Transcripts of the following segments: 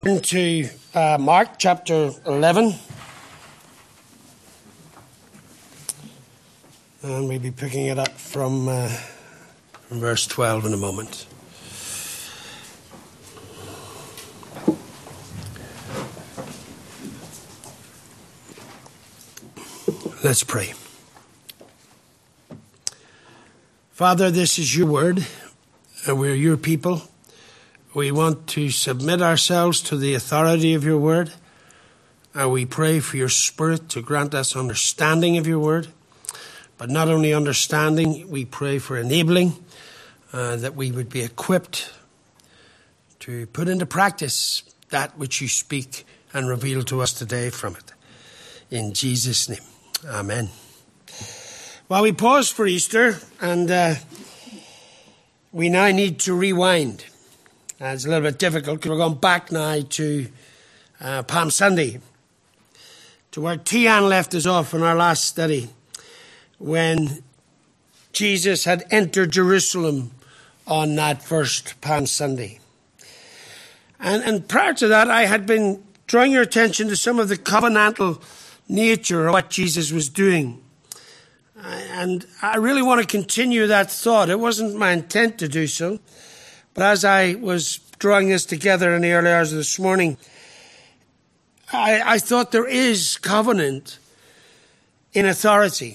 Into Mark chapter 11, and we'll be picking it up from verse 12 in a moment. Let's pray. Father, this is your word, and we're your people. We want to submit ourselves to the authority of your word, and we pray for your Spirit to grant us understanding of your word. But not only understanding, we pray for enabling, that we would be equipped to put into practice that which you speak and reveal to us today from it. In Jesus' name, amen. Well, we paused for Easter, and we now need to rewind. It's a little bit difficult because we're going back now to Palm Sunday, to where Tian left us off in our last study, when Jesus had entered Jerusalem on that first Palm Sunday. And prior to that, I had been drawing your attention to some of the covenantal nature of what Jesus was doing. And I really want to continue that thought. It wasn't my intent to do so. But as I was drawing this together in the early hours of this morning, I thought there is covenant in authority.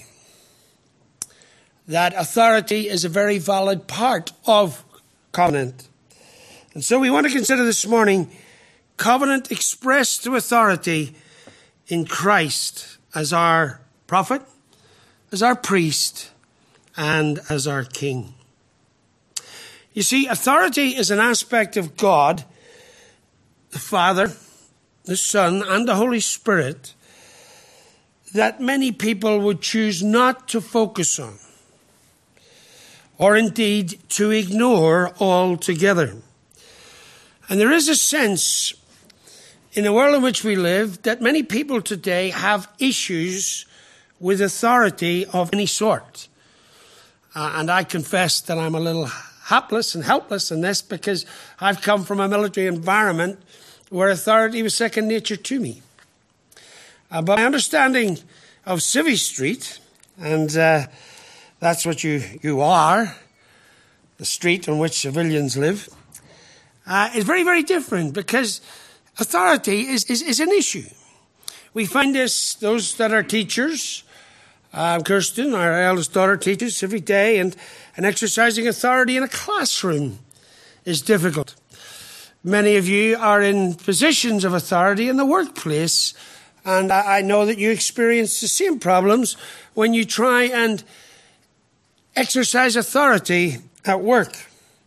That authority is a very valid part of covenant. And so we want to consider this morning covenant expressed through authority in Christ as our prophet, as our priest, and as our king. You see, authority is an aspect of God, the Father, the Son, and the Holy Spirit that many people would choose not to focus on, or indeed to ignore altogether. And there is a sense in the world in which we live that many people today have issues with authority of any sort. And I confess that I'm a little hapless and helpless in this because I've come from a military environment where authority was second nature to me. But my understanding of Civvy Street, and that's what you are, the street on which civilians live, is very, very different because authority is an issue. We find this, those that are teachers, Kirsten, our eldest daughter, teaches every day, and exercising authority in a classroom is difficult. Many of you are in positions of authority in the workplace, and I know that you experience the same problems when you try and exercise authority at work.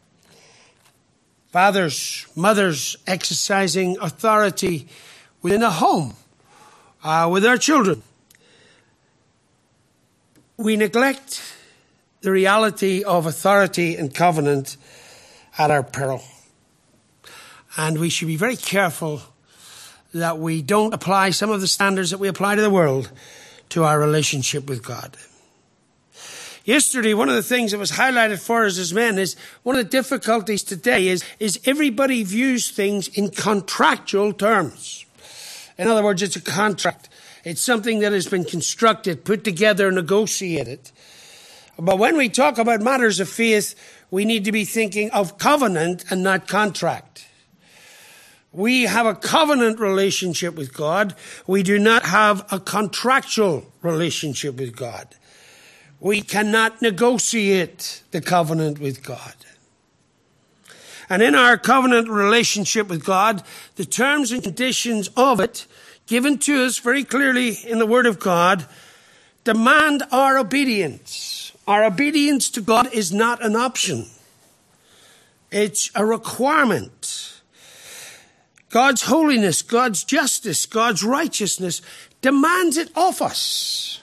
Fathers, mothers exercising authority within a home, with their children. We neglect the reality of authority and covenant at our peril. And we should be very careful that we don't apply some of the standards that we apply to the world to our relationship with God. Yesterday, one of the things that was highlighted for us as men is one of the difficulties today is everybody views things in contractual terms. In other words, it's a contract. It's something that has been constructed, put together, negotiated. But when we talk about matters of faith, we need to be thinking of covenant and not contract. We have a covenant relationship with God. We do not have a contractual relationship with God. We cannot negotiate the covenant with God. And in our covenant relationship with God, the terms and conditions of it, given to us very clearly in the Word of God, demand our obedience. Our obedience to God is not an option. It's a requirement. God's holiness, God's justice, God's righteousness demands it of us.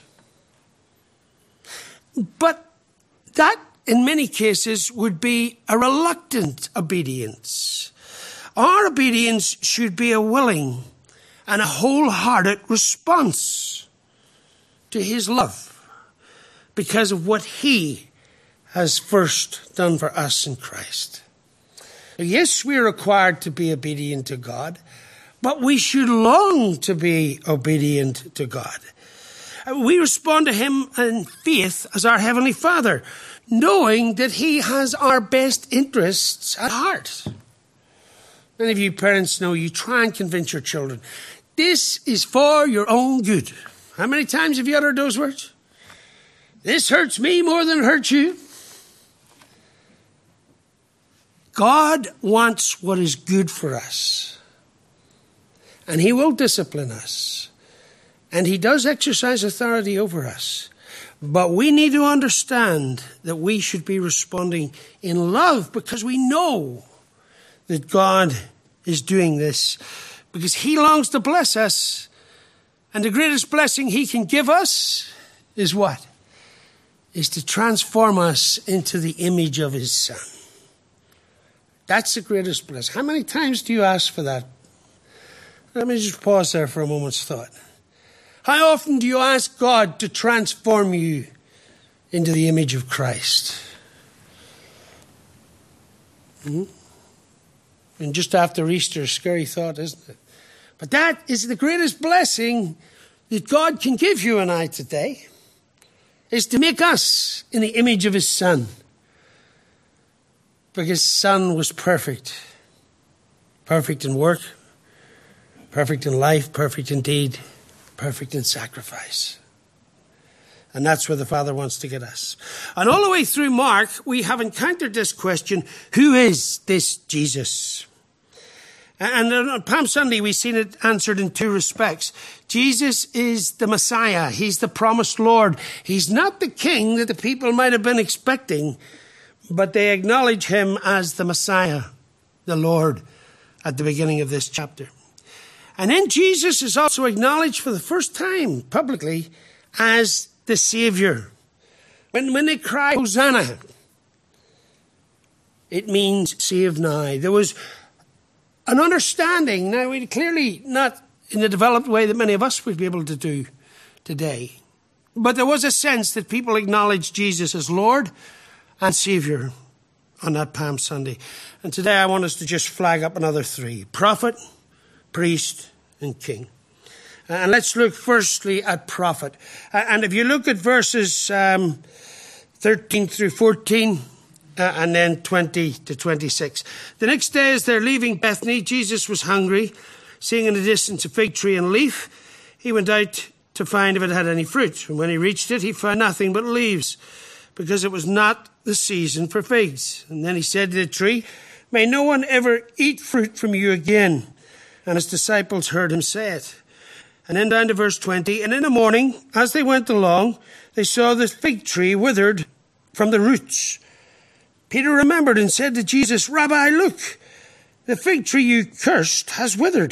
But that, in many cases, would be a reluctant obedience. Our obedience should be a willing and a wholehearted response to his love because of what he has first done for us in Christ. Yes, we are required to be obedient to God, but we should long to be obedient to God. We respond to him in faith as our Heavenly Father, knowing that he has our best interests at heart. Many of you parents know you try and convince your children, this is for your own good. How many times have you uttered those words? This hurts me more than it hurts you. God wants what is good for us. And he will discipline us. And he does exercise authority over us. But we need to understand that we should be responding in love, because we know that God is doing this, because he longs to bless us. And the greatest blessing he can give us is what? Is to transform us into the image of his Son. That's the greatest blessing. How many times do you ask for that? Let me just pause there for a moment's thought. How often do you ask God to transform you into the image of Christ? And just after Easter, scary thought, isn't it? But that is the greatest blessing that God can give you and I today, is to make us in the image of his Son. Because his Son was perfect. Perfect in work, perfect in life, perfect in deed, perfect in sacrifice. And that's where the Father wants to get us. And all the way through Mark, we have encountered this question, who is this Jesus? And on Palm Sunday, we've seen it answered in two respects. Jesus is the Messiah. He's the promised Lord. He's not the king that the people might have been expecting, but they acknowledge him as the Messiah, the Lord, at the beginning of this chapter. And then Jesus is also acknowledged for the first time publicly as the Savior. When they cry, Hosanna, it means save now. There was an understanding, now clearly not in the developed way that many of us would be able to do today, but there was a sense that people acknowledged Jesus as Lord and Savior on that Palm Sunday. And today I want us to just flag up another three: prophet, priest, and king. And let's look firstly at prophet. And if you look at verses 13 through 14, and then 20 to 26. The next day, as they're leaving Bethany, Jesus was hungry. Seeing in the distance a fig tree and leaf, he went out to find if it had any fruit. And when he reached it, he found nothing but leaves, because it was not the season for figs. And then he said to the tree, may no one ever eat fruit from you again. And his disciples heard him say it. And then down to verse 20. And in the morning, as they went along, they saw the fig tree withered from the roots. Peter remembered and said to Jesus, Rabbi, look, the fig tree you cursed has withered.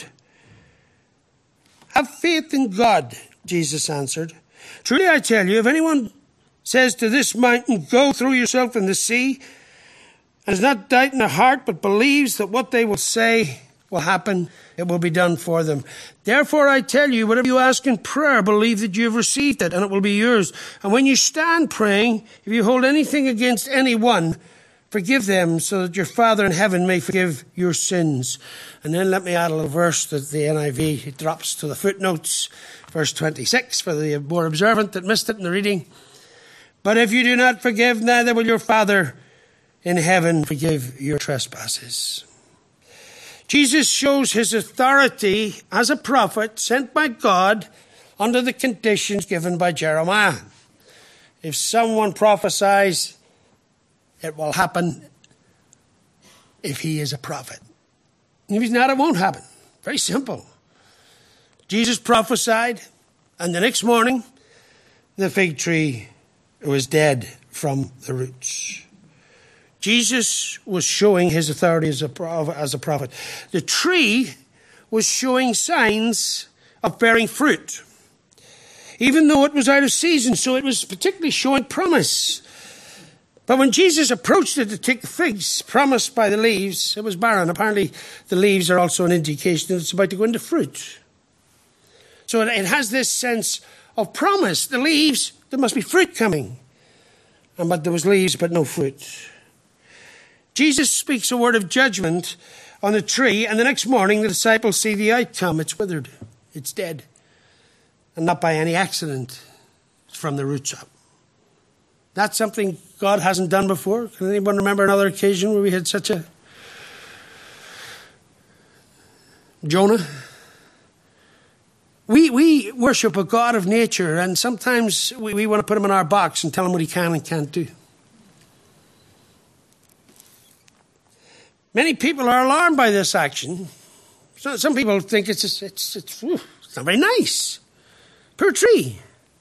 Have faith in God, Jesus answered. Truly I tell you, if anyone says to this mountain, go throw yourself in the sea, and does not doubt in their heart, but believes that what they will say will happen, it will be done for them. Therefore I tell you, whatever you ask in prayer, believe that you have received it, and it will be yours. And when you stand praying, if you hold anything against anyone, forgive them, so that your Father in heaven may forgive your sins. And then let me add a little verse that the NIV drops to the footnotes. Verse 26, for the more observant that missed it in the reading. But if you do not forgive, neither will your Father in heaven forgive your trespasses. Jesus shows his authority as a prophet sent by God under the conditions given by Jeremiah. If someone prophesies, it will happen if he is a prophet. If he's not, it won't happen. Very simple. Jesus prophesied, and the next morning, the fig tree was dead from the roots. Jesus was showing his authority as a prophet. The tree was showing signs of bearing fruit, even though it was out of season, so it was particularly showing promise. But when Jesus approached it to take the figs promised by the leaves, it was barren. Apparently, the leaves are also an indication that it's about to go into fruit. So it has this sense of promise. The leaves, there must be fruit coming. But there was leaves, but no fruit. Jesus speaks a word of judgment on the tree, and the next morning the disciples see the outcome. It's withered. It's dead. And not by any accident. It's from the roots up. That's something God hasn't done before. Can anyone remember another occasion where we had such a... Jonah? We worship a God of nature, and sometimes we want to put him in our box and tell him what he can and can't do. Many people are alarmed by this action. Some people think it's not very nice. Poor tree.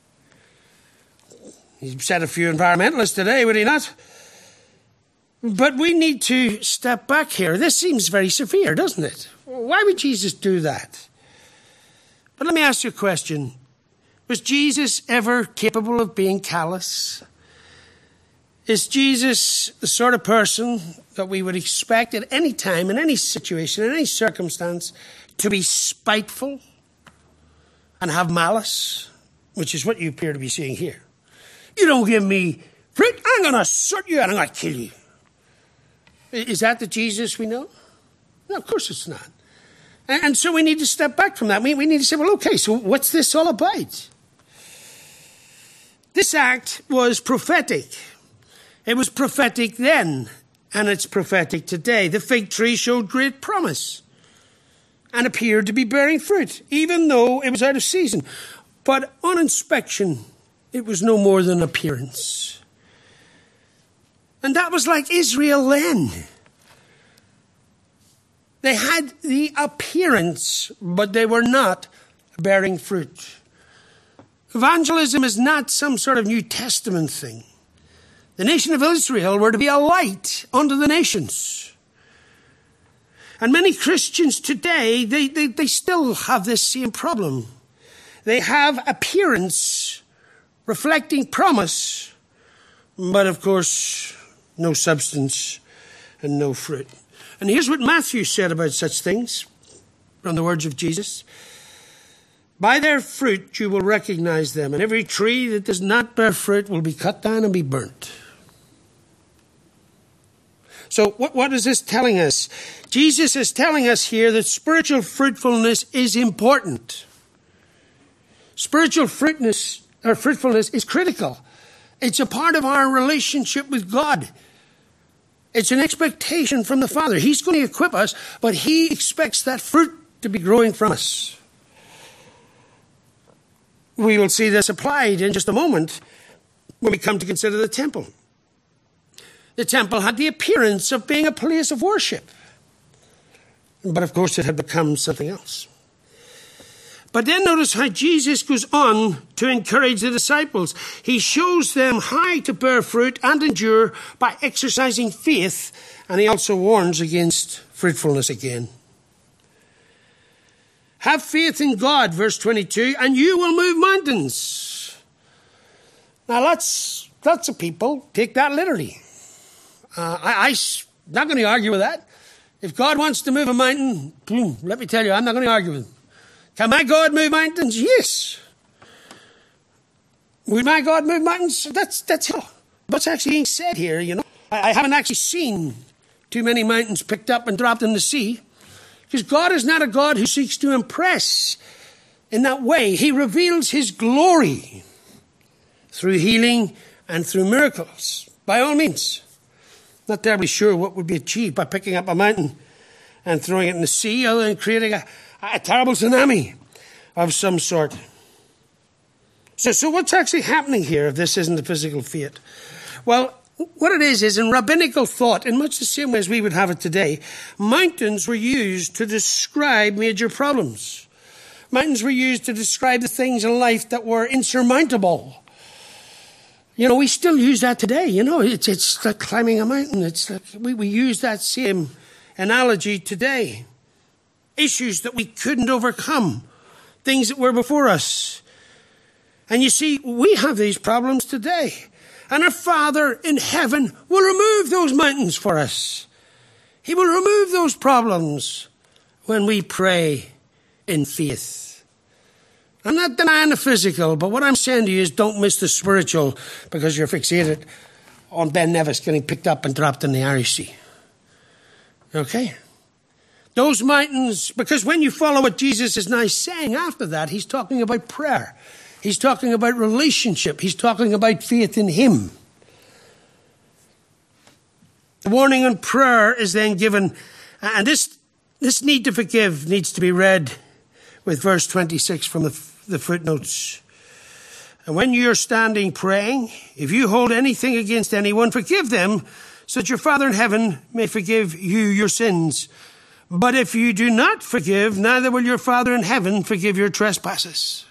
He said a few environmentalists today, would he not? But we need to step back here. This seems very severe, doesn't it? Why would Jesus do that? But let me ask you a question. Was Jesus ever capable of being callous? Is Jesus the sort of person that we would expect at any time, in any situation, in any circumstance, to be spiteful and have malice, which is what you appear to be seeing here? You don't give me fruit, I'm going to assert you and I'm going to kill you. Is that the Jesus we know? No, of course it's not. And so we need to step back from that. We need to say, well, okay, so what's this all about? This act was prophetic. It was prophetic then, and it's prophetic today. The fig tree showed great promise and appeared to be bearing fruit, even though it was out of season. But on inspection, it was no more than appearance. And that was like Israel then. They had the appearance, but they were not bearing fruit. Evangelism is not some sort of New Testament thing. The nation of Israel were to be a light unto the nations. And many Christians today, they still have this same problem. They have appearance reflecting promise, but of course, no substance and no fruit. And here's what Matthew said about such things, from the words of Jesus. By their fruit you will recognize them, and every tree that does not bear fruit will be cut down and be burnt. So what is this telling us? Jesus is telling us here that spiritual fruitfulness is important. Spiritual fruitfulness is critical. It's a part of our relationship with God. It's an expectation from the Father. He's going to equip us, but he expects that fruit to be growing from us. We will see this applied in just a moment when we come to consider the temple. The temple had the appearance of being a place of worship. But of course it had become something else. But then notice how Jesus goes on to encourage the disciples. He shows them how to bear fruit and endure by exercising faith. And he also warns against fruitfulness again. Have faith in God, verse 22, and you will move mountains. Now lots of people take that literally. I'm not going to argue with that. If God wants to move a mountain, let me tell you, I'm not going to argue with him. Can my God move mountains? Yes. Will my God move mountains? That's what's actually being said here, you know. I haven't actually seen too many mountains picked up and dropped in the sea. Because God is not a God who seeks to impress in that way. He reveals his glory through healing and through miracles, by all means. Not terribly sure what would be achieved by picking up a mountain and throwing it in the sea, other than creating a terrible tsunami of some sort. So what's actually happening here if this isn't a physical fate? Well, what it is in rabbinical thought, in much the same way as we would have it today, mountains were used to describe major problems. Mountains were used to describe the things in life that were insurmountable. You know, we still use that today. You know, it's like climbing a mountain. It's like we use that same analogy today. Issues that we couldn't overcome. Things that were before us. And you see, we have these problems today. And our Father in heaven will remove those mountains for us. He will remove those problems when we pray in faith. I'm not denying the physical, but what I'm saying to you is don't miss the spiritual because you're fixated on Ben Nevis getting picked up and dropped in the Irish Sea. Okay? Those mountains, because when you follow what Jesus is now saying after that, he's talking about prayer. He's talking about relationship. He's talking about faith in him. The warning on prayer is then given, and this need to forgive needs to be read with verse 26 from the footnotes. And when you're standing praying, if you hold anything against anyone, forgive them, so that your Father in heaven may forgive you your sins. But if you do not forgive, neither will your Father in heaven forgive your trespasses.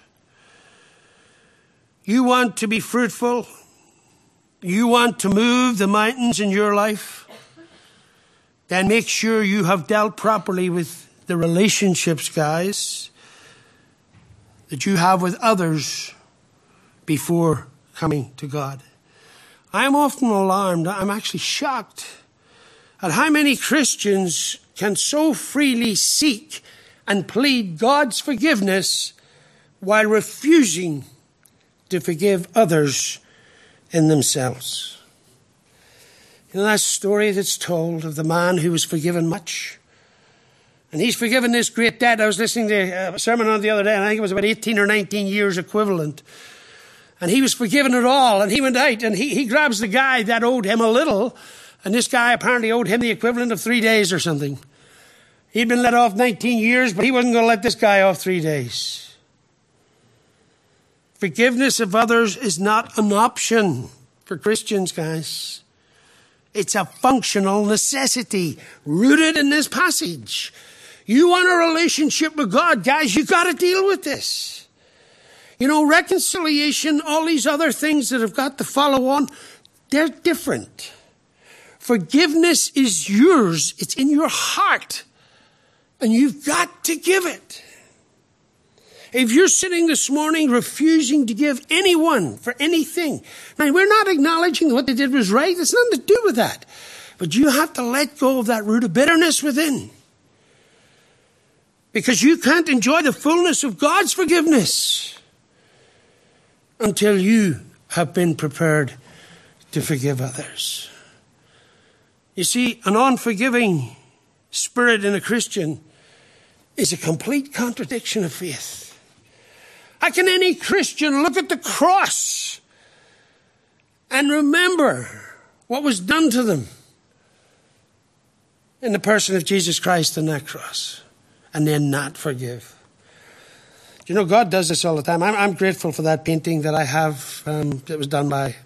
You want to be fruitful? You want to move the mountains in your life? Then make sure you have dealt properly with the relationships, guys, that you have with others before coming to God. I'm often alarmed, I'm actually shocked at how many Christians can so freely seek and plead God's forgiveness while refusing to forgive others in themselves. You know that story that's told of the man who was forgiven much? And he's forgiven this great debt. I was listening to a sermon on the other day, and I think it was about 18 or 19 years equivalent. And he was forgiven it all. And he went out and he grabs the guy that owed him a little. And this guy apparently owed him the equivalent of 3 days or something. He'd been let off 19 years, but he wasn't going to let this guy off 3 days. Forgiveness of others is not an option for Christians, guys. It's a functional necessity rooted in this passage. You want a relationship with God, guys, you've got to deal with this. You know, reconciliation, all these other things that have got to follow on, they're different. Forgiveness is yours. It's in your heart. And you've got to give it. If you're sitting this morning refusing to give anyone for anything, now we're not acknowledging what they did was right. It's nothing to do with that. But you have to let go of that root of bitterness within. Because you can't enjoy the fullness of God's forgiveness until you have been prepared to forgive others. You see, an unforgiving spirit in a Christian is a complete contradiction of faith. How can any Christian look at the cross and remember what was done to them in the person of Jesus Christ on that cross and then not forgive? You know, God does this all the time. I'm grateful for that painting that I have that was done by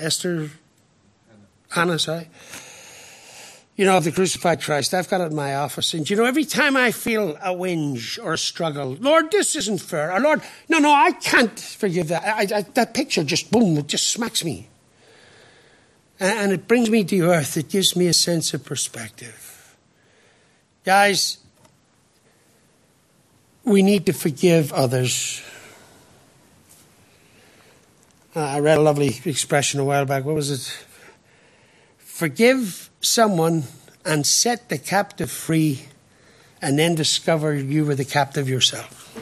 Hannah, sorry. You know, of the crucified Christ. I've got it in my office. And, you know, every time I feel a whinge or a struggle, Lord, this isn't fair. Or, Lord, no, I can't forgive that. That picture just, boom, it just smacks me. And it brings me to earth. It gives me a sense of perspective. Guys, we need to forgive others. I read a lovely expression a while back. What was it? Forgive someone and set the captive free, and then discover you were the captive yourself.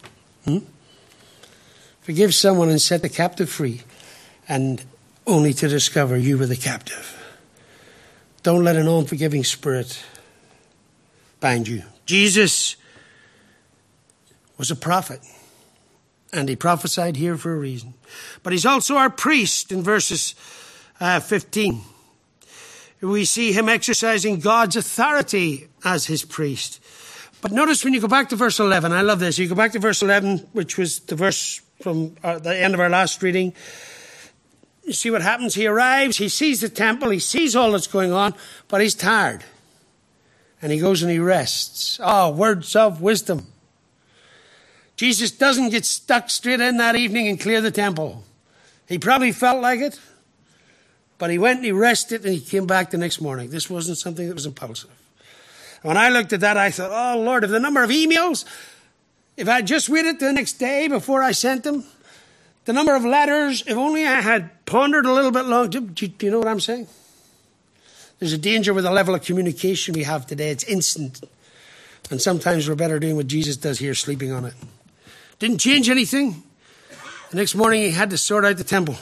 Forgive someone and set the captive free, and only to discover you were the captive. Don't let an unforgiving spirit bind you. Jesus was a prophet, and he prophesied here for a reason. But he's also our priest in verses 15. We see him exercising God's authority as his priest. But notice when you go back to verse 11, I love this. You go back to verse 11, which was the verse from the end of our last reading. You see what happens? He arrives, he sees the temple, he sees all that's going on, but he's tired. And he goes and he rests. Oh, words of wisdom. Jesus doesn't get stuck straight in that evening and clear the temple. He probably felt like it. But he went and he rested and he came back the next morning. This wasn't something that was impulsive. When I looked at that, I thought, oh, Lord, if the number of emails, if I just waited the next day before I sent them, the number of letters, if only I had pondered a little bit longer. Do you know what I'm saying? There's a danger with the level of communication we have today. It's instant. And sometimes we're better doing what Jesus does here, sleeping on it. Didn't change anything. The next morning he had to sort out the temple.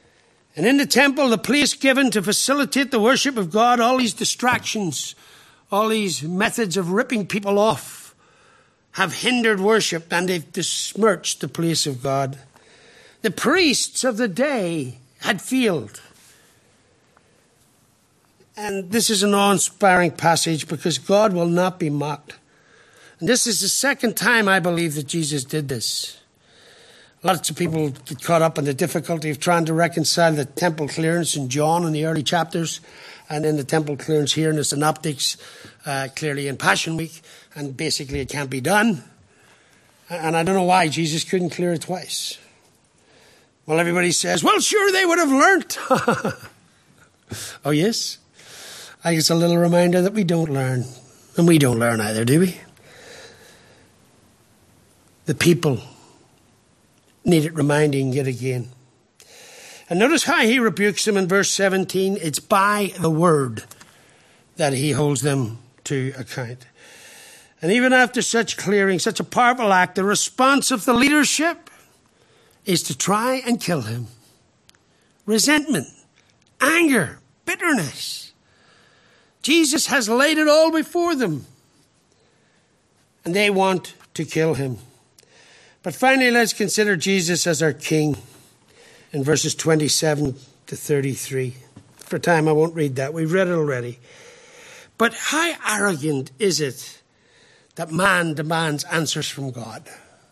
And in the temple, the place given to facilitate the worship of God, all these distractions, all these methods of ripping people off have hindered worship, and they've besmirched the place of God. The priests of the day had failed. And this is an awe-inspiring passage because God will not be mocked. And this is the second time I believe that Jesus did this. Lots of people get caught up in the difficulty of trying to reconcile the temple clearance in John in the early chapters and then the temple clearance here in the Synoptics, clearly in Passion Week, and basically it can't be done. And I don't know why Jesus couldn't clear it twice. Well, everybody says, well, sure, they would have learnt. Oh, yes? I think it's a little reminder that we don't learn. And we don't learn either, do we? The people needed reminding yet again. And notice how he rebukes them in verse 17. It's by the word that he holds them to account. And even after such clearing, such a powerful act, the response of the leadership is to try and kill him. Resentment, anger, bitterness. Jesus has laid it all before them. And they want to kill him. But finally, let's consider Jesus as our King in verses 27 to 33. For time, I won't read that. We've read it already. But how arrogant is it that man demands answers from God?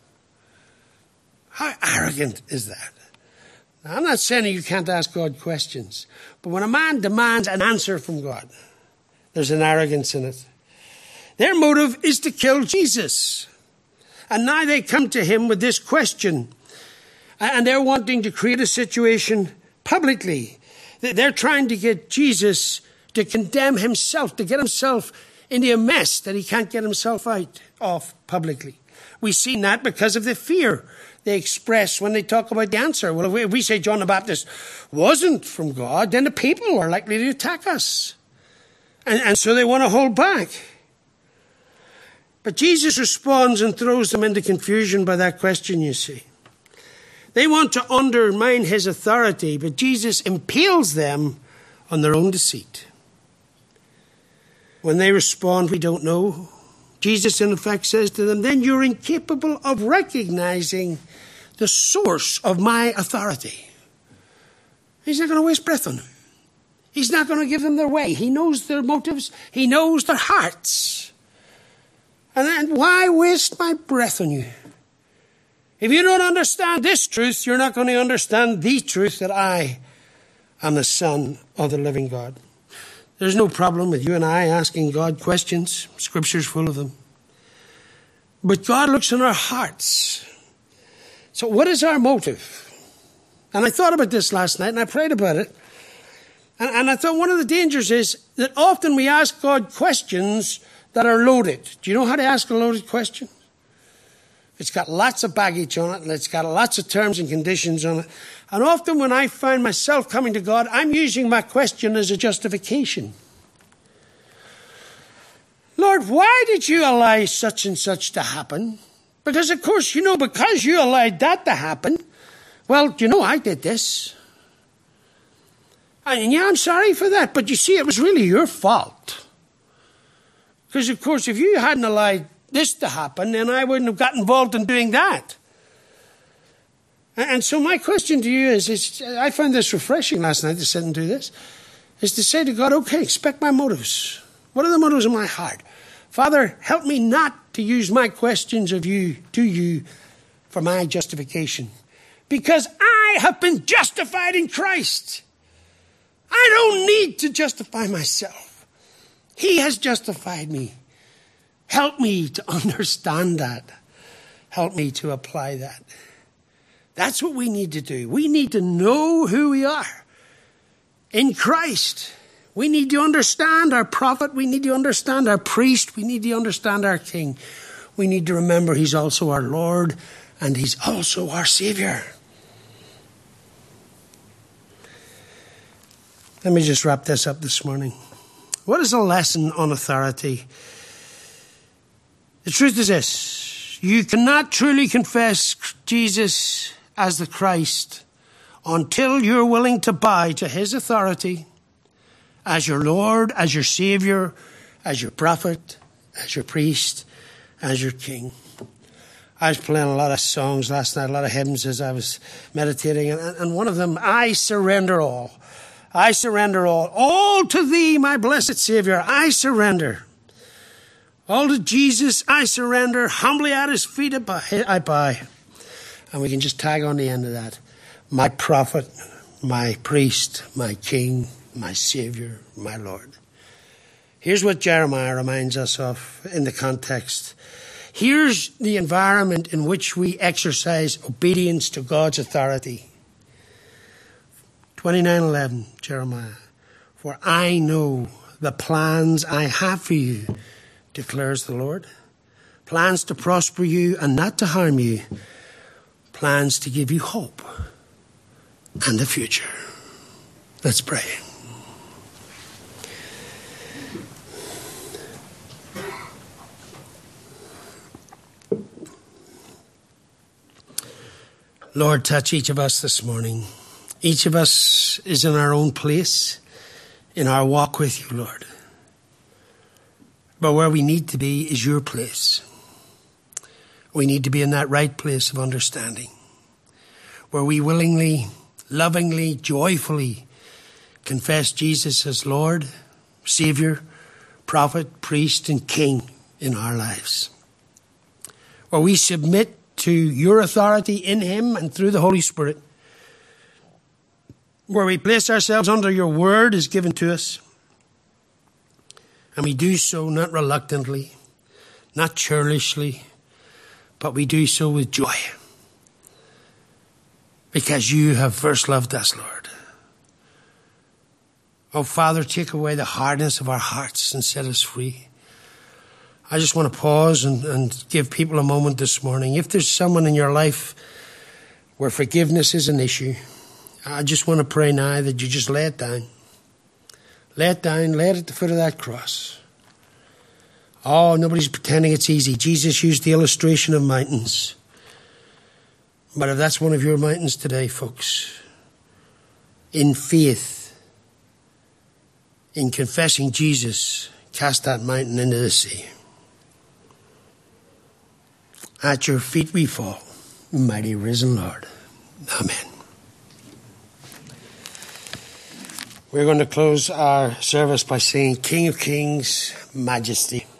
How arrogant is that? Now, I'm not saying you can't ask God questions, but when a man demands an answer from God, there's an arrogance in it. Their motive is to kill Jesus. And now they come to him with this question. And they're wanting to create a situation publicly. They're trying to get Jesus to condemn himself, to get himself into a mess that he can't get himself out of publicly. We've seen that because of the fear they express when they talk about the answer. Well, if we say John the Baptist wasn't from God, then the people are likely to attack us. And so they want to hold back. But Jesus responds and throws them into confusion by that question, you see. They want to undermine his authority, but Jesus impales them on their own deceit. When they respond, we don't know, Jesus in effect says to them, then you're incapable of recognizing the source of my authority. He's not going to waste breath on them. He's not going to give them their way. He knows their motives. He knows their hearts. And then why waste my breath on you? If you don't understand this truth, you're not going to understand the truth that I am the Son of the living God. There's no problem with you and I asking God questions. Scripture's full of them. But God looks in our hearts. So what is our motive? And I thought about this last night and I prayed about it. And I thought one of the dangers is that often we ask God questions that are loaded. Do you know how to ask a loaded question? It's got lots of baggage on it, and it's got lots of terms and conditions on it. And often when I find myself coming to God, I'm using my question as a justification. Lord, why did you allow such and such to happen? Because, of course, because you allowed that to happen, well, I did this. And yeah, I'm sorry for that, but you see, it was really your fault. Because, of course, if you hadn't allowed this to happen, then I wouldn't have got involved in doing that. And so my question to you is I found this refreshing last night to sit and do this, is to say to God, okay, inspect my motives. What are the motives of my heart? Father, help me not to use my questions of you to you for my justification. Because I have been justified in Christ. I don't need to justify myself. He has justified me. Help me to understand that. Help me to apply that. That's what we need to do. We need to know who we are in Christ. We need to understand our prophet. We need to understand our priest. We need to understand our king. We need to remember he's also our Lord and he's also our Savior. Let me just wrap this up this morning. What is a lesson on authority? The truth is this. You cannot truly confess Jesus as the Christ until you're willing to bow to his authority as your Lord, as your Savior, as your prophet, as your priest, as your king. I was playing a lot of songs last night, a lot of hymns as I was meditating, and one of them, I surrender all. I surrender all. All to thee, my blessed Savior, I surrender. All to Jesus, I surrender. Humbly at his feet I bow. And we can just tag on the end of that. My prophet, my priest, my king, my Savior, my Lord. Here's what Jeremiah reminds us of in the context. Here's the environment in which we exercise obedience to God's authority. 29:11, Jeremiah. For I know the plans I have for you, declares the Lord. Plans to prosper you and not to harm you. Plans to give you hope and a future. Let's pray. Lord, touch each of us this morning. Each of us is in our own place in our walk with you, Lord. But where we need to be is your place. We need to be in that right place of understanding, where we willingly, lovingly, joyfully confess Jesus as Lord, Savior, prophet, priest, and king in our lives. Where we submit to your authority in him and through the Holy Spirit. Where we place ourselves under your word is given to us. And we do so not reluctantly, not churlishly, but we do so with joy. Because you have first loved us, Lord. Oh, Father, take away the hardness of our hearts and set us free. I just want to pause and give people a moment this morning. If there's someone in your life where forgiveness is an issue, I just want to pray now that you just lay it down. Lay it down, lay it at the foot of that cross. Oh, nobody's pretending it's easy. Jesus used the illustration of mountains. But if that's one of your mountains today, folks, in faith, in confessing Jesus, cast that mountain into the sea. At your feet we fall, mighty risen Lord. Amen. We're going to close our service by saying, King of Kings, Majesty.